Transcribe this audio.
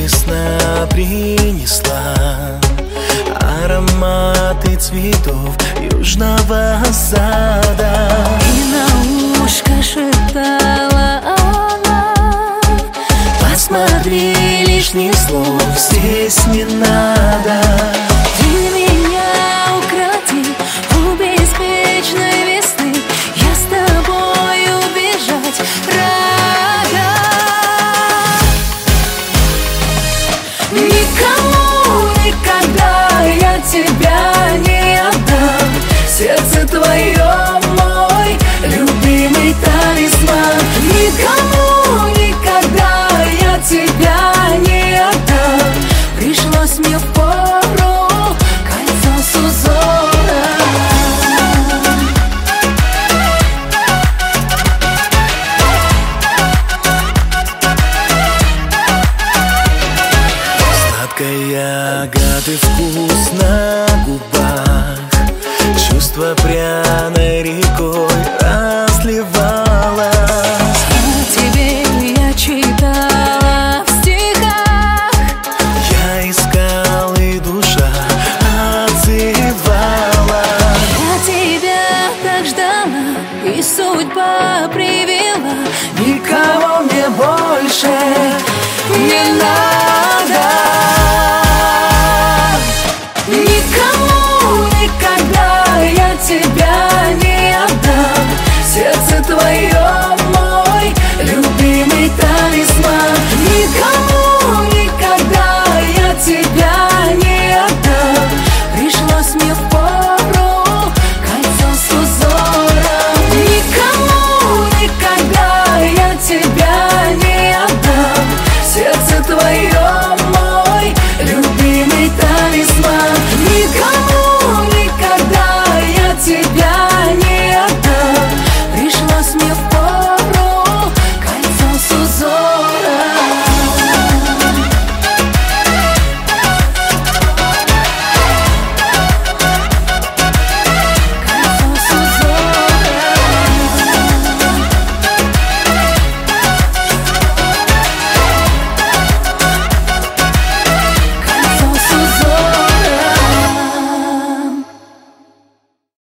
весна принесла ароматы цветов южного сада. И на ушко шептала она: посмотри, лишних слов здесь не надо. Ты меня укроти у беспечной весны, я с тобою бежать рада. Никому никогда я тебя не отдам. Сердце твое мой любимый талисман. Никому никогда я тебя не отдам. Пришлось мне впору кольцо с узором. Сладкой ягоды вкус на губах, чувство пряной рекой разливалось. О тебе я читала в стихах, Я искал, и душа отзывалась. я тебя так ждала, и судьба привела. Никого мне больше не надо.